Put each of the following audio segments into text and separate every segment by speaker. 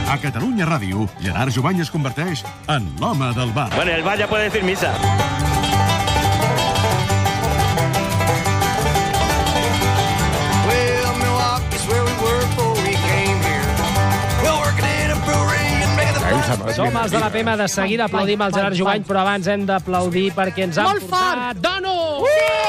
Speaker 1: A Catalunya Ràdio, Gerard Jovany es converteix en l'home del bar.
Speaker 2: Bueno, el bar ya puede decir misa.
Speaker 3: Som els de la PM, de seguida aplaudim el Gerard Jovany, però abans hem d'aplaudir perquè ens han portat Donuts!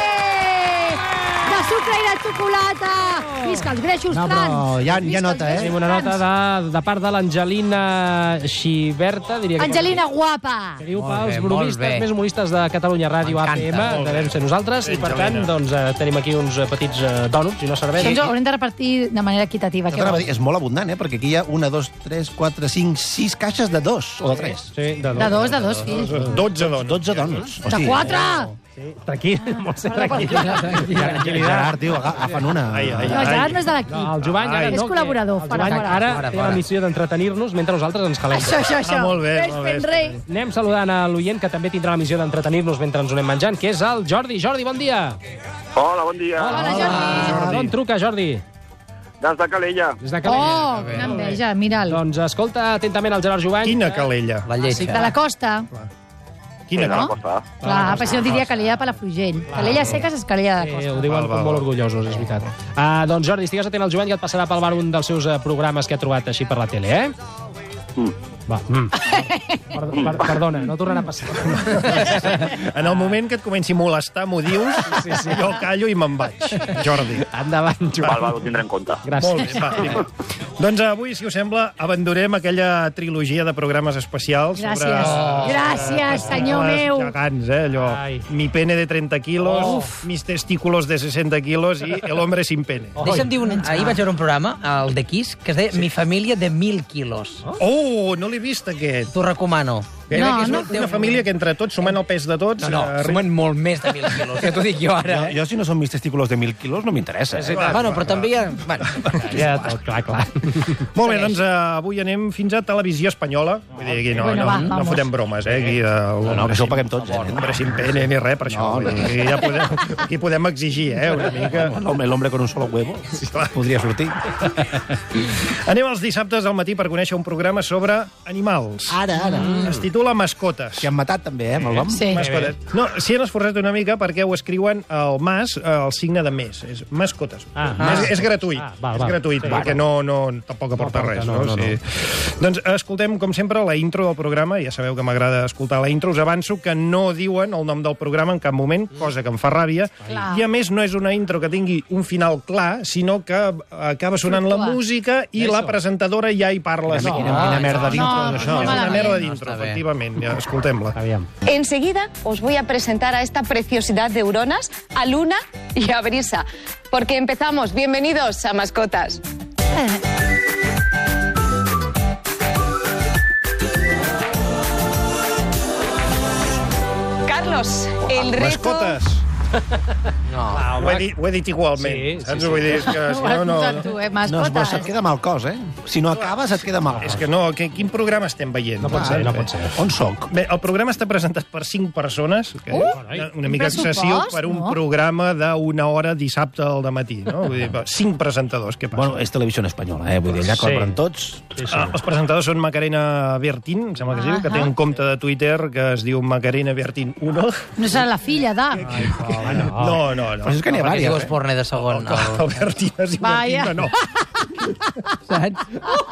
Speaker 4: De sucre i de xocolata! Visca els greixos trans!
Speaker 5: No, però ja nota,
Speaker 3: Tenim una nota de part de l'Angelina Xiberta, diria que...
Speaker 4: Angelina guapa!
Speaker 3: Que diu pels bromistes més humoristes de Catalunya Ràdio APM, devem ser nosaltres, i per tant, doncs, tenim aquí uns petits dònuts i una cervesa.
Speaker 4: Això ens ho haurem de repartir de manera equitativa.
Speaker 5: És molt abundant, perquè aquí hi ha 1, 2, 3, 4, 5, 6 caixes de 2 o de 3.
Speaker 3: Sí,
Speaker 4: De dos, fills.
Speaker 5: 12 dònuts.
Speaker 4: De 4!
Speaker 3: Sí, tranquil, molt ser tranquil.
Speaker 5: Gerard, tio, agafen una.
Speaker 4: No, el Gerard no és de l'equip.
Speaker 3: No, el Jovany ara
Speaker 4: És
Speaker 3: no.
Speaker 4: col·laborador.
Speaker 3: El Jovany ara té la missió d'entretenir-nos mentre nosaltres ens calem.
Speaker 4: Això.
Speaker 2: Molt bé,
Speaker 4: Ves
Speaker 2: molt bé.
Speaker 4: fent rei.
Speaker 3: Anem saludant a l'oient que també tindrà la missió d'entretenir-nos mentre ens ho anem menjant, que és el Jordi. Jordi, bon dia.
Speaker 6: Hola, bon dia.
Speaker 4: Hola, Jordi.
Speaker 3: D'on truca, Jordi?
Speaker 6: Des de Calella.
Speaker 3: Des de Calella.
Speaker 4: Oh, quina enveja, mira'l.
Speaker 3: Doncs escolta atentament el Gerard Jovany.
Speaker 2: Quina calella.
Speaker 7: La lletja.
Speaker 4: De la costa.
Speaker 2: Quina
Speaker 4: No?
Speaker 2: calella.
Speaker 4: Clar, per això diria Calella de Palafrugell. Calella seques és Calella de costa.
Speaker 3: Ho diuen com molt orgullosos, és veritat. Doncs, Jordi, estigues atent al Jovany, que et passarà pel bar un dels seus programes que ha trobat així per la tele, eh? Va. Perdona, no tornarà a passar.
Speaker 2: En el moment que et comenci a molestar, m'ho dius, jo callo i me'n vaig. Jordi.
Speaker 3: Endavant, Jovany.
Speaker 6: Ho tindré en compte.
Speaker 3: Gràcies.
Speaker 2: Molt bé, va, vinga. Doncs avui, si us sembla, abandonem aquella trilogia de programes especials
Speaker 4: Gràcies. Gràcies, senyor
Speaker 2: les
Speaker 4: meu.
Speaker 2: gegants, allò.
Speaker 3: Ai.
Speaker 2: Mi pene de 30 quilos, mis testículos de 60 quilos i el hombre sin pene.
Speaker 7: Deixa'm dir, ahir vaig veure un programa, el de Kiss, que es deia Mi família de 1.000 quilos.
Speaker 2: Oh, no l'he vist, aquest.
Speaker 7: T'ho recomano.
Speaker 2: És una família que entre tots, sumant el pes de tots...
Speaker 7: No, sumen molt més de 1.000 quilos, que t'ho dic jo ara.
Speaker 5: Jo, si no són mis testículos de 1.000 quilos, no m'interessa.
Speaker 7: Bueno, però també hi ha... Bueno.
Speaker 3: Ja, tot clar.
Speaker 2: Molt bé, doncs avui anem fins a Televisió Espanyola. Vull dir, aquí
Speaker 4: Bueno, va,
Speaker 2: no
Speaker 4: vamos.
Speaker 2: fotem bromes, aquí.
Speaker 5: No, que això ho paguem tots,
Speaker 2: Hombre sin pene ni res, per això. Aquí podem exigir, una mica.
Speaker 5: L'home con un solo huevo podria sortir.
Speaker 2: Anem als dissabtes al matí per conèixer un programa sobre animals.
Speaker 5: Ara.
Speaker 2: Es titula Mascotes.
Speaker 5: Que han matat també, amb el nom.
Speaker 4: Sí.
Speaker 2: Mascotes. No, s'hi han esforçat una mica perquè ho escriuen el mas, el signe de més. És mascotes. És gratuït.
Speaker 3: Val.
Speaker 2: És gratuït, perquè tampoc aporta res.
Speaker 3: No.
Speaker 2: Sí. Doncs escoltem, com sempre, la intro del programa. Ja sabeu que m'agrada escoltar la intro. Us avanço que no diuen el nom del programa en cap moment, cosa que em fa ràbia.
Speaker 4: Clar.
Speaker 2: I, a més, no és una intro que tingui un final clar, sinó que acaba sonant la música i la presentadora ja hi parla.
Speaker 5: Quina merda d'intro d'això.
Speaker 4: no,
Speaker 2: És una
Speaker 4: malament.
Speaker 2: merda d'intro, efectivament. Ja, escoltem-la.
Speaker 3: Aviam.
Speaker 8: Enseguida os voy a presentar a esta preciosidad de Euronas, a Luna y a Brisa, porque empezamos. Bienvenidos a Mascotas. Carlos, el reto...
Speaker 2: Mascotes. Ho he dit igualment.
Speaker 3: Sí,
Speaker 2: saps?
Speaker 3: sí.
Speaker 2: Vull dir, és que si
Speaker 4: Ho has
Speaker 2: no...
Speaker 4: posat tu,
Speaker 5: No, però
Speaker 4: mascotes.
Speaker 5: se't queda mal cos, Si no acabes, et queda mal
Speaker 2: És
Speaker 5: cos.
Speaker 2: que no, quin programa estem veient?
Speaker 3: No pot ser.
Speaker 5: On soc?
Speaker 2: Bé, el programa està presentat per 5 persones, que una mica excessiu per un programa d'una hora dissabte al dematí, no? Vull dir, 5 presentadors, què passa?
Speaker 5: Bueno, és televisió espanyola, Vull dir, allà cobren tots.
Speaker 2: Els presentadors són Macarena Bertín, em sembla que es diu, que té un compte de Twitter que es diu Macarena Bertín 1.
Speaker 4: No serà la filla de...
Speaker 2: No.
Speaker 5: Però és que n'hi ha
Speaker 7: Perquè diu
Speaker 5: vàries,
Speaker 7: esporne de segon.
Speaker 2: El Bertín es diu
Speaker 4: Vaja.
Speaker 2: Bertín, no.
Speaker 7: Saps?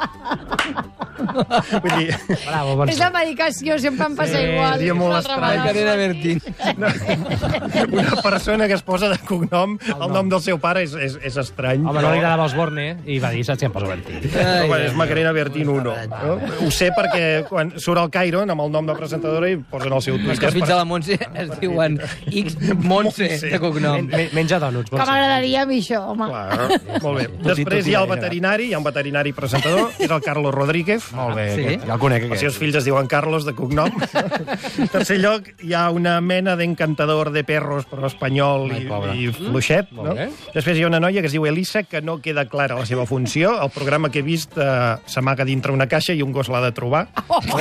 Speaker 2: Vull dir,
Speaker 3: Bravo, bon
Speaker 4: És la medicació, sempre em passa igual.
Speaker 2: seria molt
Speaker 4: Una altra
Speaker 2: estrany.
Speaker 4: vegada.
Speaker 7: Bertín.
Speaker 2: una persona que es posa de cognom, el nom del seu pare és estrany.
Speaker 3: Home, no li agradava Osborne, i va dir, saps si em poso Bertí.
Speaker 2: Bueno, és Macarena Bertín 1. No? Ho sé perquè quan surt el Cairon amb el nom de presentadora i posen el seu
Speaker 7: Els que
Speaker 2: Twitter.
Speaker 7: els fills de la Montse es diuen X Montse, de cognom.
Speaker 3: Menja dònuts.
Speaker 4: Que m'agradaria a mi això, home.
Speaker 2: Clar, molt bé. Després hi ha el veterinari, hi ha un veterinari presentador, és el Carlos Rodríguez.
Speaker 5: Molt bé,
Speaker 7: Sí?
Speaker 5: ja el conec,
Speaker 2: Els seus
Speaker 5: aquest.
Speaker 2: fills es diuen Carlos, de cognom. En tercer lloc, hi ha una mena d'encantador de perros, però espanyol i fluixet. No?
Speaker 3: bé.
Speaker 2: Després hi ha una noia que es diu Elisa, que no queda clara la seva funció. El programa que he vist s'amaga dintre una caixa i un gos l'ha de trobar.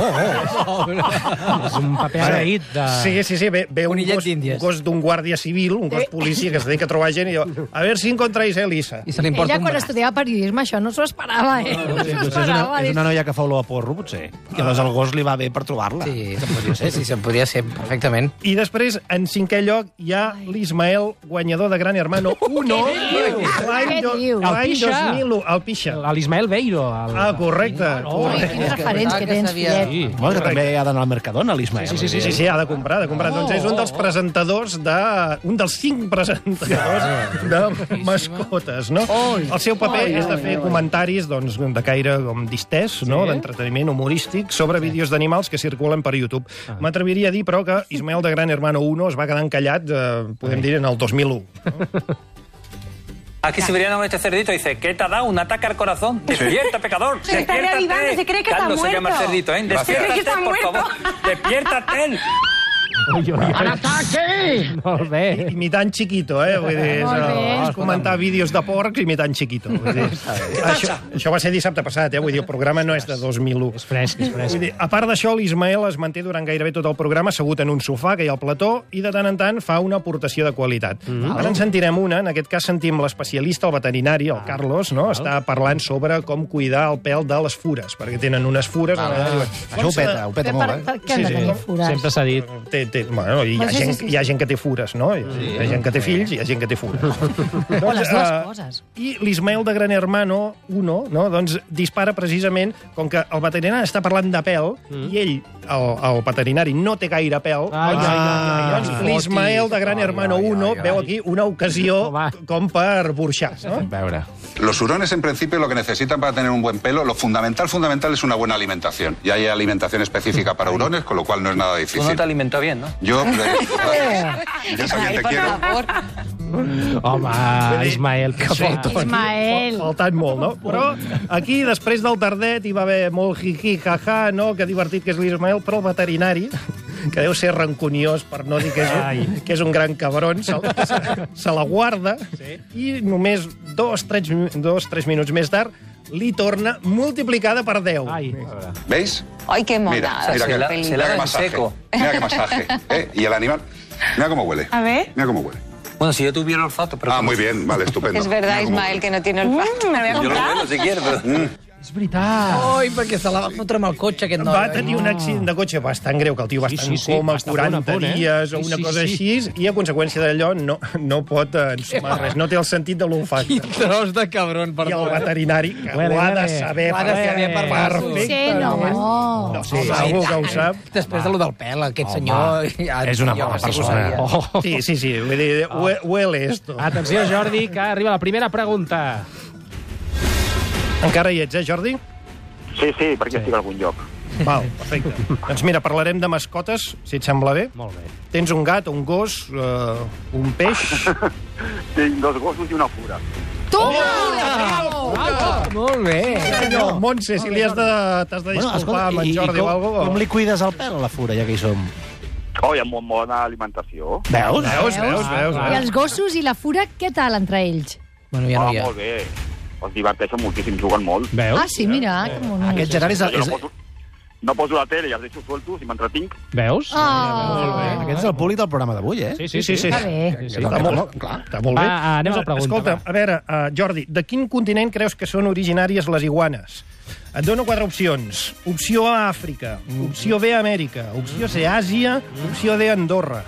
Speaker 3: És un paper agraït de...
Speaker 2: Sí, ve un
Speaker 7: Conillet
Speaker 2: gos,
Speaker 7: d'Índies.
Speaker 2: un gos d'un guàrdia civil, un gos policia que es dedica a trobar gent i diu, a veure si encontráis a Elisa.
Speaker 7: I se li importa
Speaker 4: Ella,
Speaker 7: un
Speaker 4: quan
Speaker 7: braç.
Speaker 4: estudiava periodisme, això no s'ho esperava, No s'ho esperava.
Speaker 5: És una noia que fa olor a porro, potser. I llavors el gos li va bé per trobar-la.
Speaker 7: Sí, se'n podia ser perfectament.
Speaker 2: I després, en 5è lloc, hi ha l'Ismael, guanyador de Gran Hermano 1. L'any 2001. El Pixa.
Speaker 3: L'Ismael Beiro.
Speaker 2: Correcte.
Speaker 4: Quins referents que tens, Fillet.
Speaker 5: Sí, que també ha d'anar al Mercadona, l'Ismael.
Speaker 2: Sí, ha de comprar. Doncs és un dels presentadors un dels 5 presentadors de mascotes, no? El seu paper és de fer comentaris de caire distès, d'entreteniment humorístic, sobre vídeos d'animals que circulen per YouTube. M'atreviria a dir, però, que Ismael de Gran Hermano 1 es va quedar encallat, podem dir, en el 2001.
Speaker 9: Aquí siberiano este cerdito dice, ¿qué te ha dado? ¿Un ataque al corazón? ¡Despierta, pecador!
Speaker 4: Se está reavivando, se cree que está muerto.
Speaker 9: Carlos se llama el cerdito, ¿eh? Despiértate, por favor. ¡Despiértate!
Speaker 7: ¡An ataque!
Speaker 3: Molt bé.
Speaker 2: Imitant Chiquito, Vull dir, és comentar vídeos de porcs imitant Chiquito. Això va ser dissabte passat, Vull dir, el programa no és de 2001.
Speaker 3: És fresc.
Speaker 2: Vull dir, a part d'això, l'Ismael es manté durant gairebé tot el programa assegut en un sofà que hi ha al plató i de tant en tant fa una aportació de qualitat. Ara en sentirem una, en aquest cas sentim l'especialista, el veterinari, el Carlos, està parlant sobre com cuidar el pèl de les fures, perquè tenen unes fures...
Speaker 5: Això ho peta molt,
Speaker 4: Per què no tenim fures?
Speaker 3: Sempre s'ha dit.
Speaker 2: Bueno, hi ha gent que té fures, no? Hi ha gent que té fills i hi ha gent que té fures.
Speaker 4: O les dues coses.
Speaker 2: I l'Ismael de Gran Hermano 1, doncs dispara precisament, com que el veterinari està parlant de pèl, i ell, el veterinari, no té gaire pèl, doncs l'Ismael de Gran Hermano 1 veu aquí una ocasió com per burxar.
Speaker 5: Veure.
Speaker 10: Los hurones, en principio, lo que necesitan para tener un buen pelo, lo fundamental es una buena alimentación. Y hay alimentación específica para hurones, con lo cual no es nada difícil.
Speaker 9: Tú no te alimentas bien, ¿no?
Speaker 10: Yo también te quiero.
Speaker 3: Home, Ismael, que faltó.
Speaker 4: Ismael.
Speaker 2: Faltant molt, no? Però aquí, després del tardet, hi va haver molt jiqui, jaja, no? Que divertit que és l'Ismael, però el veterinari, que deu ser rancuniós, per no dir que és un gran cabron, se la guarda i només 2-3 minuts més tard li torna multiplicada per 10.
Speaker 10: ¿Veis?
Speaker 8: Ay, qué mona.
Speaker 10: Mira qué masaje. Mira qué masaje. Y el animal, mira cómo huele.
Speaker 4: A ver.
Speaker 10: Mira cómo huele.
Speaker 9: Bueno, si yo tuviera olfato, pero...
Speaker 10: Muy bien, vale, estupendo.
Speaker 8: Es verdad, Ismael, que no tiene olfato.
Speaker 4: Me lo voy a
Speaker 9: Yo lo
Speaker 4: comprar.
Speaker 9: huelo si quieres, pero...
Speaker 3: És veritat.
Speaker 7: Ai, perquè se la va fotre amb el cotxe, aquest noi.
Speaker 2: Va tenir un accident de cotxe bastant greu, que el tio va estar en coma 40 dies o una cosa així, i a conseqüència d'allò no pot ensumar res. No té el sentit de l'olfacte.
Speaker 7: Quin tros de cabron,
Speaker 2: I el veterinari, que ho ha de saber perfectament.
Speaker 4: Sí, no.
Speaker 2: No sé, algú que ho sap.
Speaker 7: Després de lo del pèl, aquest senyor...
Speaker 5: És una bona persona.
Speaker 2: Sí, vull dir, huele esto.
Speaker 3: Atenció, Jordi, que arriba la primera pregunta.
Speaker 2: Encara hi ets, Jordi?
Speaker 6: Sí, perquè estic a algun lloc.
Speaker 2: Val, perfecte. Doncs mira, parlarem de mascotes, si et sembla bé.
Speaker 3: Molt bé.
Speaker 2: Tens un gat, un gos, un peix...
Speaker 6: Tinc 2 gossos i una fura.
Speaker 7: Molt bé.
Speaker 2: Senyor, Montse, si li t'has de disculpar amb en Jordi o alguna cosa...
Speaker 5: Com li cuides el pèl a la fura, ja que hi som?
Speaker 6: I amb molt bona alimentació.
Speaker 2: Veus?
Speaker 4: I els gossos i la fura, què tal entre ells?
Speaker 7: Bueno, ja no hi ha.
Speaker 6: Molt bé. Es diverteixen moltíssim, juguen molt.
Speaker 3: Veus?
Speaker 4: Ah, sí, mira, que mono.
Speaker 5: Aquest Gerard és...
Speaker 6: No poso la tele i els deixo sueltos i m'entretinc.
Speaker 3: Veus?
Speaker 5: Aquest és el públic del programa d'avui,
Speaker 2: Sí.
Speaker 4: Està bé.
Speaker 2: Està molt bé.
Speaker 3: Anem a la pregunta.
Speaker 2: Escolta, a veure, Jordi, de quin continent creus que són originàries les iguanes? Et dono 4 opcions. Opció A, Àfrica. Opció B, Amèrica. Opció C, Àsia. Opció D, Andorra.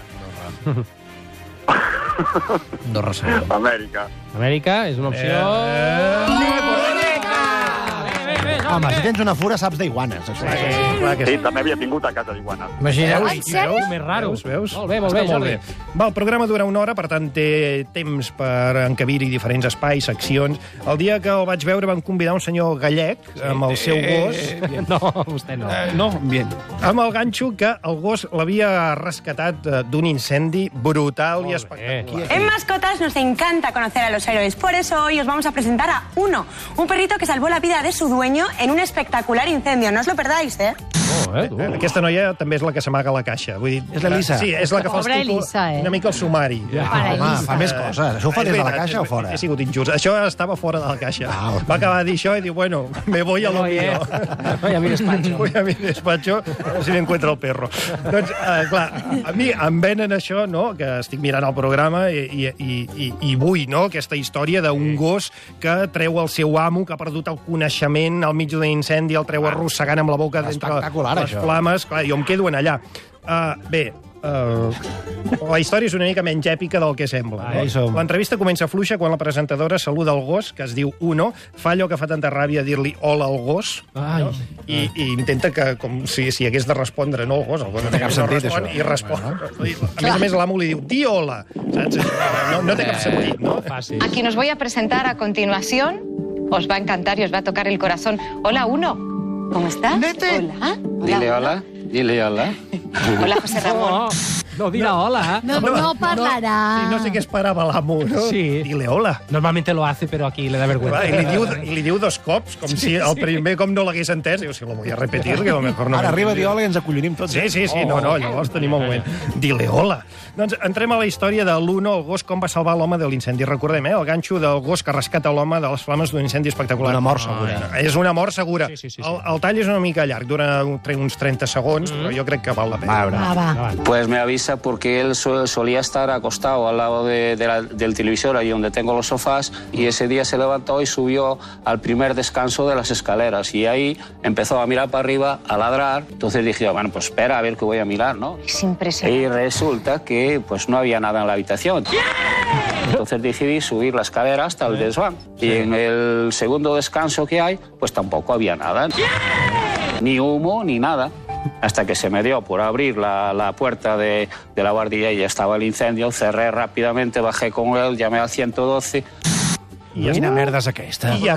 Speaker 7: Andorra segur.
Speaker 6: Amèrica
Speaker 3: És una opció...
Speaker 5: Home, si tens una fura saps d'iguanes, això.
Speaker 6: Sí, també havia tingut a casa d'iguanes.
Speaker 7: Imagineu.
Speaker 4: En sèrio?
Speaker 3: Més raro.
Speaker 2: Veus?
Speaker 3: Molt bé,
Speaker 2: Està
Speaker 3: Jordi.
Speaker 2: Va, el programa dura 1 hora, per tant té temps per encabir-hi diferents espais, seccions. El dia que el vaig veure van convidar un senyor gallec amb el seu gos.
Speaker 3: No, vostè no.
Speaker 5: No, bien.
Speaker 2: Amb el ganxo que el gos l'havia rescatat d'un incendi brutal i espectacular.
Speaker 11: En Mascotas nos encanta conocer a los héroes, por eso hoy os vamos a presentar a Uno, un perrito que salvó la vida de su dueño en un espectacular incendio. No os lo perdáis, ¿eh?
Speaker 2: Aquesta noia també és la que s'amaga a la caixa. Vull dir,
Speaker 5: és l'Elisa.
Speaker 2: Sí, és la que fa una mica el sumari.
Speaker 5: Home, fa més coses. Això ho fa des de la caixa o fora?
Speaker 2: He sigut injust. Això estava fora de la caixa. Va acabar de dir això i diu, bueno, me voy a lo mío.
Speaker 3: Voy a mi despacho.
Speaker 2: Voy a mi despacho, si m'encuentra el perro. Doncs, clar, a mi em venen això, no?, que estic mirant el programa i vull, no?, aquesta història d'un gos que treu el seu amo, que ha perdut el coneixement al mig d'un incendi, el treu arrossegant amb la boca d'entre les flames. Clar, jo em quedo en allà. Bé, la història és una mica menys èpica del que sembla. L'entrevista comença fluixa quan la presentadora saluda el gos, que es diu Uno, fa allò que fa tanta ràbia dir-li hola al gos, i intenta que, com si hagués de respondre, no el gos no té cap sentit, això. I respon. A més, l'amo li diu, di hola. No té cap sentit, no?
Speaker 8: A quien os voy a presentar a continuación, os va a encantar y os va a tocar el corazón. Hola, Uno. ¿Cómo estás? Hola.
Speaker 9: Dile hola. Dile hola.
Speaker 8: Hola, José Ramón.
Speaker 3: No dirá hola.
Speaker 4: No parlarà.
Speaker 2: No sé què esperava l'amo, no?
Speaker 3: Sí.
Speaker 2: Dile hola.
Speaker 3: Normalmente lo hace, pero aquí le da vergüenza.
Speaker 2: I li diu dos cops, com si el primer com no l'hagués entès. Diu, si lo voy a repetir, que a lo mejor no...
Speaker 5: Ara arriba a dir hola i ens acollonim tots.
Speaker 2: Sí, no, llavors tenim el moment. Dile hola. Doncs entrem a la història de l'Uno, el gos, com va salvar l'home de l'incendi. Recordem, el ganxo del gos que rescata l'home de les flames d'un incendi espectacular.
Speaker 5: Una mort segura.
Speaker 2: És una mort segura.
Speaker 3: Sí.
Speaker 2: El tall és una mica llarg, dura uns 30 segons, però jo crec que val la pena.
Speaker 4: Va.
Speaker 9: Pues me avisa porque él solía estar acostado al lado del televisor, ahí donde tengo los sofás, y ese día se levantó y subió al primer descanso de las escaleras, y ahí empezó a mirar para arriba, a ladrar. Entonces dije, bueno, pues espera a ver qué voy a mirar, ¿no?
Speaker 8: Es impresionante.
Speaker 9: Y resulta que pues no había nada en la habitación. Entonces decidí subir la escalera hasta el desván. Y en el segundo descanso que hay, pues tampoco había nada. Ni humo, ni nada. Hasta que se me dio por abrir la puerta de la guardilla y ya estaba el incendio. Cerré rápidamente, bajé con él, llamé al 112.
Speaker 5: Quina merda és aquesta?
Speaker 2: I ja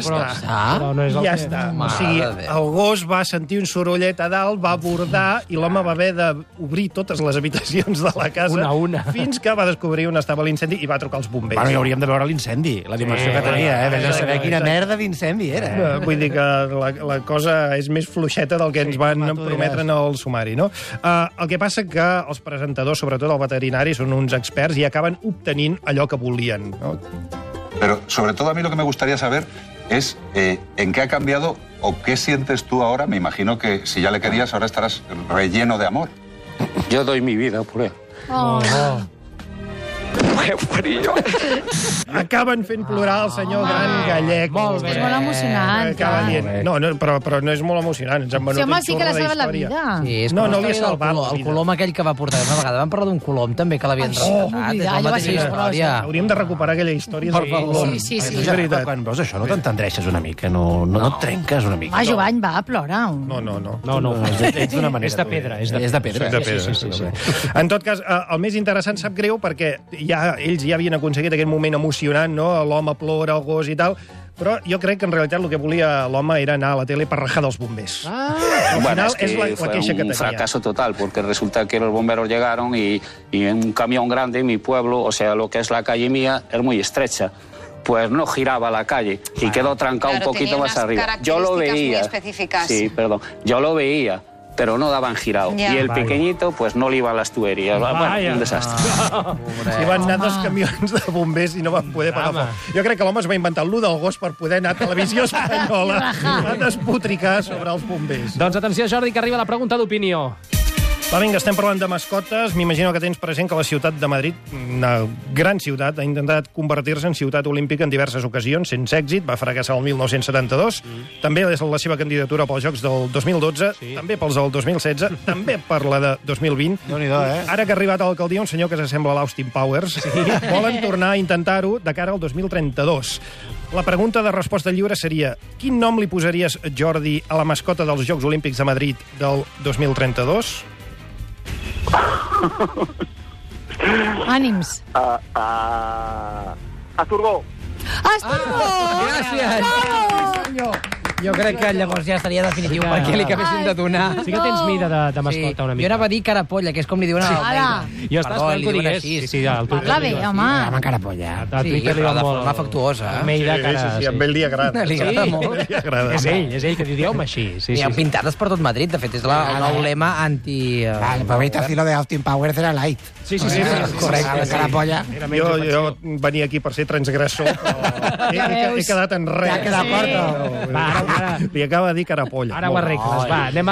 Speaker 2: està. O sigui, el gos va sentir un sorollet a dalt, va abordar i l'home va haver d'obrir totes les habitacions de la casa fins que va descobrir on estava l'incendi i va trucar als bombers.
Speaker 5: Bueno, i hauríem de veure l'incendi, la dimensió que tenia, Vés a saber quina merda d'incendi era.
Speaker 2: Vull dir que la cosa és més fluixeta del que ens van prometre en el sumari, no? El que passa que els presentadors, sobretot el veterinari, són uns experts i acaben obtenint allò que volien, no?
Speaker 10: Pero sobre todo a mí lo que me gustaría saber es en qué ha cambiado o qué sientes tú ahora. Me imagino que si ya le querías, ahora estarás relleno de amor.
Speaker 9: Yo doy mi vida por él.
Speaker 2: Acaben fent plorar el senyor gran gallec.
Speaker 4: Molt bé. És molt emocionant.
Speaker 2: Acaba dient... No, però no és molt emocionant. Ens han venut un
Speaker 4: sí que l'ha salvat la vida.
Speaker 2: No li ha salvat la vida.
Speaker 7: El colom aquell que va portar una vegada. Vam parlar d'un colom també que l'havien rescatat.
Speaker 2: Hauríem de recuperar aquella història del colom.
Speaker 4: Sí.
Speaker 5: Quan veus això no t'entendreixes una mica, no et trenques una mica.
Speaker 4: Jovany, va, plora.
Speaker 3: No.
Speaker 5: Ets d'una manera.
Speaker 3: És de pedra.
Speaker 5: És de pedra.
Speaker 3: Sí.
Speaker 2: En tot cas, el més interessant sap greu perquè ells ja havien aconseguit aquest moment emocionant, no? L'home plora, el gos i tal, però jo crec que en realitat el que volia l'home era anar a la tele per rajar dels bombers.
Speaker 9: Bueno, es que fue un fracaso total, porque resulta que los bomberos llegaron y en un camión grande en mi pueblo, o sea, lo que es la calle mía, es muy estrecha. Pues no giraba la calle y quedó trancado un poquito más arriba. Yo lo veía. Sí, perdón. Yo lo veía, pero no daban girado. Y el pequeñito, pues no le iban las tuberías. Bueno, un desastre.
Speaker 2: I van anar dos camions de bombers i no van poder pagar foc. Jo crec que l'home es va inventar l'1 del gos per poder anar a Televisió Espanyola a despotricar sobre els bombers.
Speaker 3: Doncs atenció, Jordi, que arriba la pregunta d'opinió.
Speaker 2: Va, vinga, estem parlant de mascotes. M'imagino que tens present que la ciutat de Madrid, una gran ciutat, ha intentat convertir-se en ciutat olímpica en diverses ocasions, sense èxit. Va fracassar el 1972. També és la seva candidatura pels Jocs del 2012, també pels del 2016, també per la de 2020. Ara que ha arribat a l'alcaldia un senyor que s'assembla a l'Austin Powers, volen tornar a intentar-ho de cara al 2032. La pregunta de resposta lliure seria: quin nom li posaries, Jordi, a la mascota dels Jocs Olímpics de Madrid del 2032?
Speaker 4: Ànims.
Speaker 6: Asturgó.
Speaker 4: Asturgó!
Speaker 7: Gràcies.
Speaker 2: Senyor.
Speaker 7: Jo crec que llavors ja estaria definitiu perquè li acabessin de donar.
Speaker 3: Sí que tens mida de mascota una mica.
Speaker 7: Jo anava a dir carapolla, que és com li diuen a
Speaker 4: Ara.
Speaker 3: Jo estàs esperant que ho digués. Sí, al Twitter.
Speaker 4: Parla bé, home.
Speaker 7: Home, carapolla.
Speaker 3: A Twitter li va
Speaker 7: de
Speaker 3: molt...
Speaker 7: forma afectuosa.
Speaker 3: Almeida,
Speaker 2: Sí, amb ell li agrada.
Speaker 7: Li agrada molt.
Speaker 2: Li agrada.
Speaker 3: És ell que diu, home, així.
Speaker 7: Hi ha pintades per tot Madrid, de fet, és el nou lema anti...
Speaker 5: El Pavita Filo de Austin Powers era light.
Speaker 3: Sí.
Speaker 5: Correcte, carapolla.
Speaker 2: Jo venia aquí per ser transgressor, però he quedat en res.
Speaker 5: Ja ha quedat fort.
Speaker 2: Li acaba de dir carapolla.
Speaker 3: Ara ho arregles, va, anem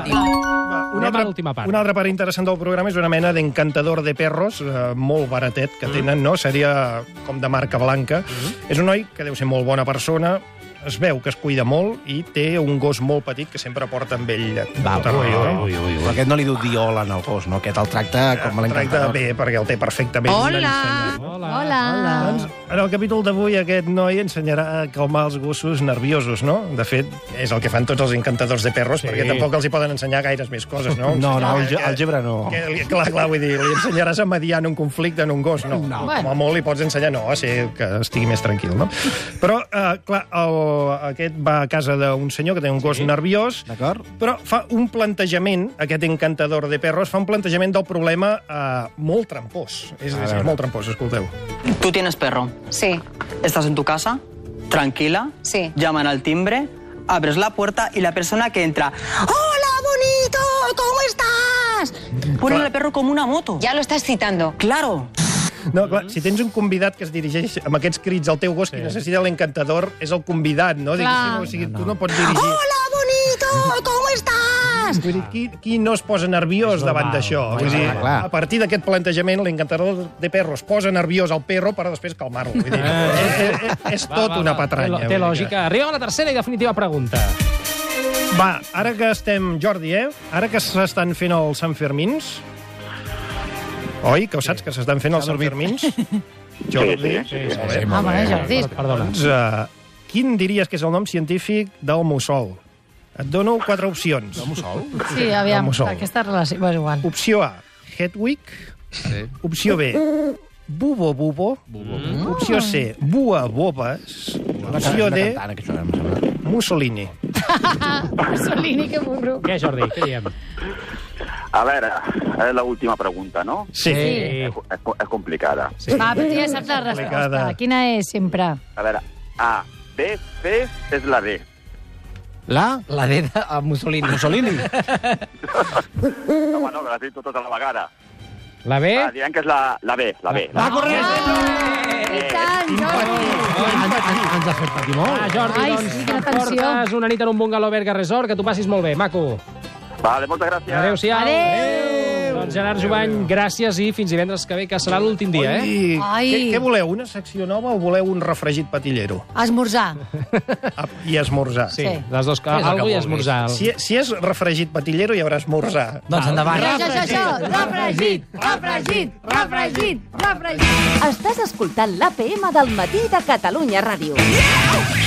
Speaker 3: a l'última part.
Speaker 2: Una altra part interessant del programa és una mena d'encantador de perros, molt baratet, que tenen, no? Seria com de marca blanca. És un noi que deu ser molt bona persona, es veu que es cuida molt i té un gos molt petit que sempre porta amb ell tot arreu.
Speaker 5: Però aquest no li diu dir hola al gos, no? Aquest el tracta com l'encantador.
Speaker 2: Tracta bé, perquè el té perfectament.
Speaker 4: Hola.
Speaker 2: Doncs, en el capítol d'avui aquest noi ensenyarà a calmar els gossos nerviosos, no? De fet, és el que fan tots els encantadors de perros, perquè tampoc els hi poden ensenyar gaires més coses, no?
Speaker 5: No, àlgebra no.
Speaker 2: Clar, vull dir, li ensenyaràs a mediar en un conflicte en un gos, no. Com a molt li pots ensenyar, no, a ser que estigui més tranquil, no? Però, clar, aquest va a casa d'un senyor que té un gos nerviós, però fa un plantejament, aquest encantador de perros, fa un plantejament del problema molt trampós. És molt trampós, escolteu.
Speaker 12: ¿Tú tienes perro?
Speaker 8: Sí.
Speaker 12: ¿Estás en tu casa? ¿Tranquila?
Speaker 8: Sí.
Speaker 12: Llaman al timbre, abres la puerta y la persona que entra... ¡Hola, bonito! ¿Cómo estás? Ponen al perro como una moto.
Speaker 8: Ya lo estás citando.
Speaker 12: Claro.
Speaker 2: No, clar, si tens un convidat que es dirigeix amb aquests crits al teu gos, qui necessita l'encantador és el convidat, no? O sigui, tu no pots dirigir...
Speaker 12: ¡Hola, bonito! ¿Cómo estás?
Speaker 2: Vull dir, qui no es posa nerviós davant d'això? Vull dir, a partir d'aquest plantejament, l'encantador de perro es posa nerviós al perro per després calmar-lo. Vull dir, és tot una patranya.
Speaker 3: Té lògica. Arribem a la tercera i definitiva pregunta.
Speaker 2: Va, ara que estem, Jordi, ara que s'estan fent els Sanfermins... Oi, que ho saps, que s'estan fent els Sanfermins? Jordi?
Speaker 4: Sí. Jordi.
Speaker 3: Perdona.
Speaker 2: Doncs, quin diries que és el nom científic del mussol? Et dono 4 opcions.
Speaker 5: El mussol?
Speaker 4: Sí, aviam, aquesta relació... Bueno, igual.
Speaker 2: Opció A, Hedwig. Opció B, Bubo. Opció C, Bua Bobes. Opció D, Mussolini.
Speaker 4: Mussolini, que burro.
Speaker 3: Què, Jordi? Què diem?
Speaker 6: A veure, és l'última pregunta, no?
Speaker 2: Sí.
Speaker 6: És complicada.
Speaker 4: Va, però tu ja saps la resposta. Quina és, sempre?
Speaker 6: A veure, A, B, C és la D.
Speaker 7: La D de Mussolini.
Speaker 5: Mussolini?
Speaker 6: No, que l'has dit tota la vegada.
Speaker 3: La B?
Speaker 6: Direm que és la B.
Speaker 5: Va, correcte!
Speaker 4: I tant, Jordi!
Speaker 5: Ens ha fet patir molt.
Speaker 3: Jordi, doncs, portes una nit en un bungalow Berga Resort, que tu passis molt bé, maco.
Speaker 6: Vale, moltes gràcies.
Speaker 3: Adéu-siau.
Speaker 4: Adéu.
Speaker 3: Doncs Gerard Jubany, gràcies i fins divendres que ve, que serà l'últim dia, eh?
Speaker 2: Què voleu, una secció nova o voleu un refregit patillero?
Speaker 4: Esmorzar.
Speaker 2: I esmorzar.
Speaker 3: Sí, les dues coses. Algo i esmorzar.
Speaker 2: Si és refregit patillero, hi haurà esmorzar.
Speaker 7: Doncs endavant.
Speaker 4: Refregit.
Speaker 13: Estàs escoltant l'APM del matí de Catalunya Ràdio.